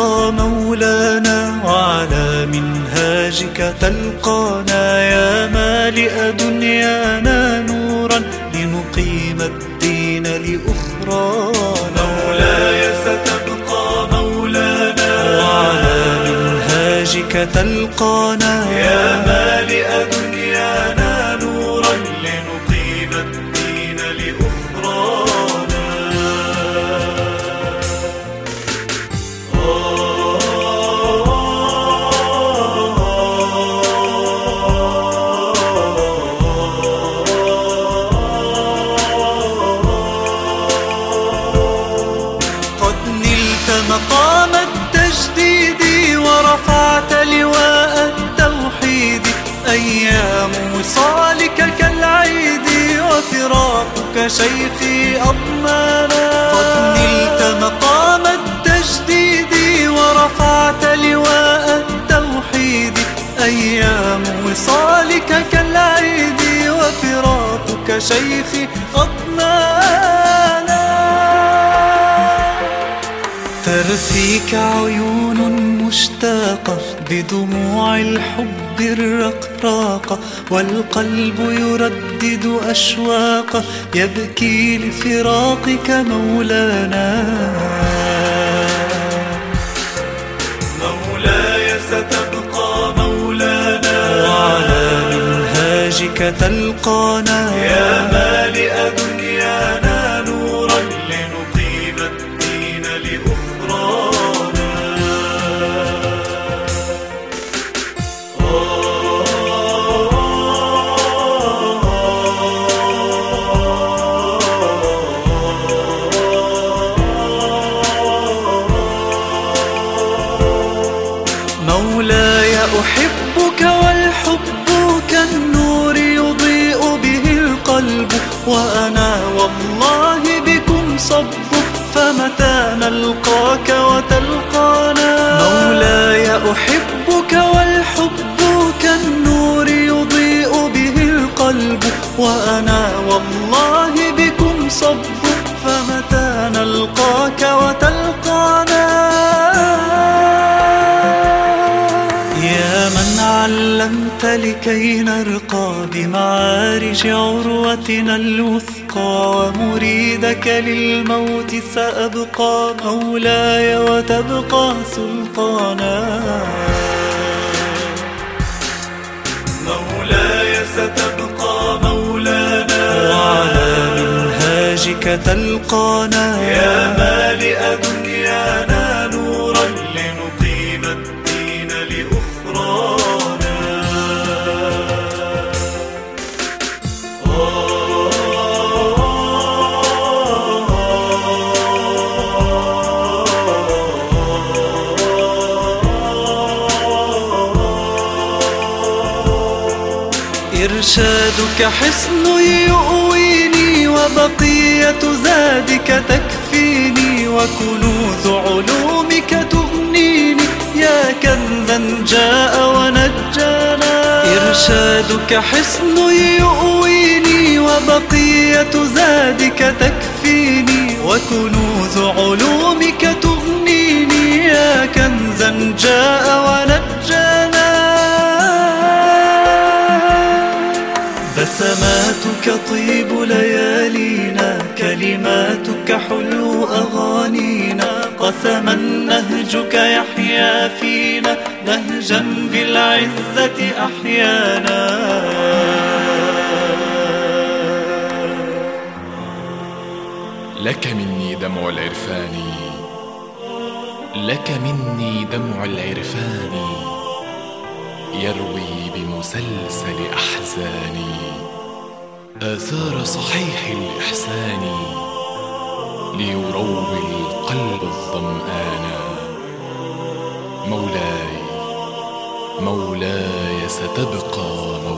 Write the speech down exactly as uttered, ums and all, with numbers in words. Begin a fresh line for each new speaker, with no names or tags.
ستبقى مولانا، وعلى منهاجك تلقانا، يا مالئ دنيانا نورا لنقيم الدين لأخرانا. مولاي ستبقى مولانا، وعلى منهاجك تلقانا، يا مالئ دنيانا نورا لنقيم الدين لأخرانا. مقام التجديد ورفعت لواء التوحيد، أيام وصالك كالعيد وفراقك شيخي أضمانا. قد نلت مقام التجديد ورفعت لواء التوحيد، أيام وصالك كالعيد وفراقك شيخي أضمانا. ترثيك عيون مشتاقة بدموع الحب الرقراقة، والقلب يردد أشواقه يبكي لفراقك مولانا. مولاي ستبقى مولانا، وعلى منهاجك تلقانا، يا مالئ دنيانا نورا لنقيم الدين لأخرانا. مولاي أحبك والحب كالنور يضيء به القلب، وأنا والله بكم صب، فمتى نلقاك وتلقانا. مولاي أحبك والحب كالنور يضيء به القلب، وأنا والله بكم صب، فمتى نلقاك وتلقانا. يا من علمت لكي نرقى بمعارج عروتنا الوثقى، ومريدك للموت سأبقى مولاي وتبقى سلطانا. مولاي ستبقى مولانا، وعلى منهاجك تلقانا، يا مالئ دنيانا نورا لنقيم الدين لأخرانا. إرشادك حصن يؤويني، وبقية زادك تكفيني، وكنوز علومك تغنيني، يا كنزا جاء ونجانا. إرشادك حصن يؤويني، وبقية زادك تكفيني، وكنوز علومك تغنيني، يا كنزا جاء ونجانا. بسماتك طيب ليالينا، كلماتك حلو أغانينا، قسما نهجك يحيا فينا، نهجا بالعزة أحيانا.
لك مني دمع العرفان، لك مني دمع العرفان، يروي بمسلسل أحزاني آثار صحيح الإحسان، ليروي القلب الظمآن. مولاي مولاي ستبقى مولاي.